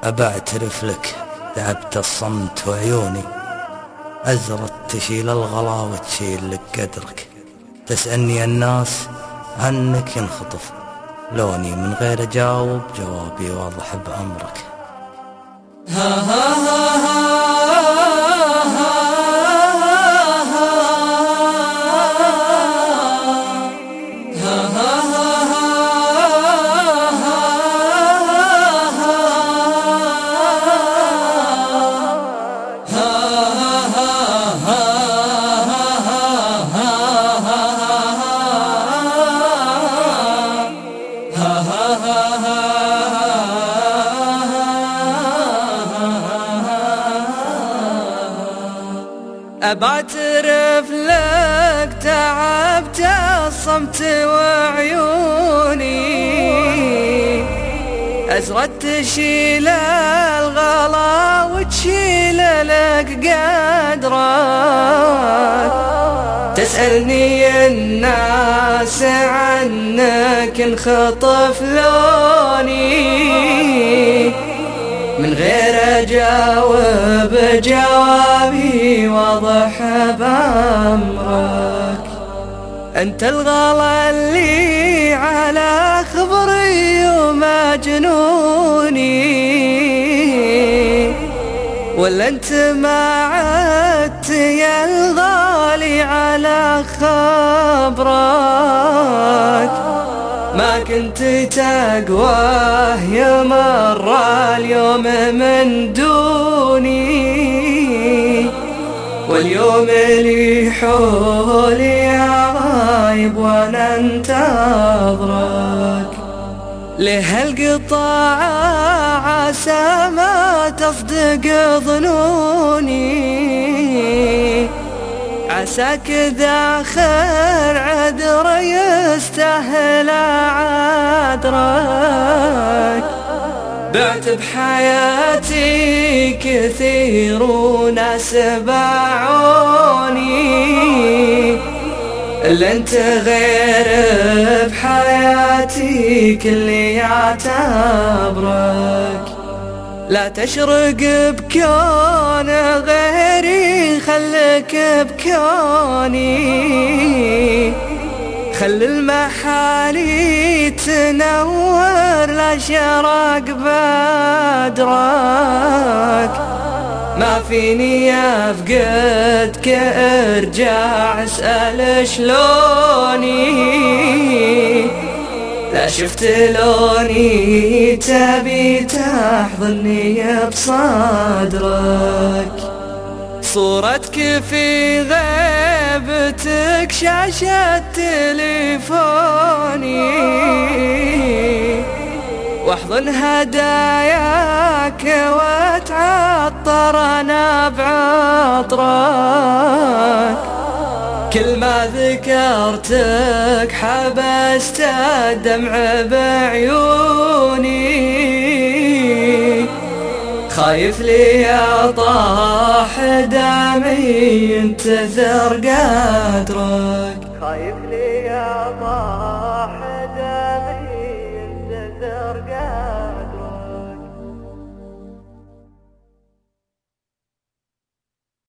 أبى أعترف لك ذهبت الصمت وعيوني أزرت تشيل الغلا وتشيل لك قدرك. تسألني الناس عنك ينخطف لوني، من غير أجاوب جوابي واضح بأمرك. أبعترف لك تعبت الصمت وعيوني أزرت تشيل الغلا وتشيل لك قدرك. تسألني الناس عنك انخطف لوني، من غير أجاوب جوابي واضح بأمرك. أنت الغلا اللي على خبري ومجنوني، ولا أنت ما عدت يا الغالي على خبرك؟ ما كنت تقواه يا مر اليوم من دوني، واليوم لي حولي غايب وانا انتظرك. لهالقطاع عسى ما تصدق ظنوني، عساك ذاخر عذر يستاهل عذرك. بعت بحياتي كثير وناس باعوني، إلا انت غير بحياتي كلي يعتبرك. لا تشرق بكون غيري خلك بكوني، خل المحالي تنور لشرق بدرك. ما فيني افقدك ارجع اسأل شلوني، لا شفت لوني تبي تحضني بصدرك. صورتك في غيبتك شاشة تليفوني، واحضن هداياك واتعطر انا بعطرك. كل ما ذكرتك حبست الدمع بعيوني، خايف لي طاح دمعي ينتثر قدرك. خايف لي طاح دمعي ينتثر قدرك.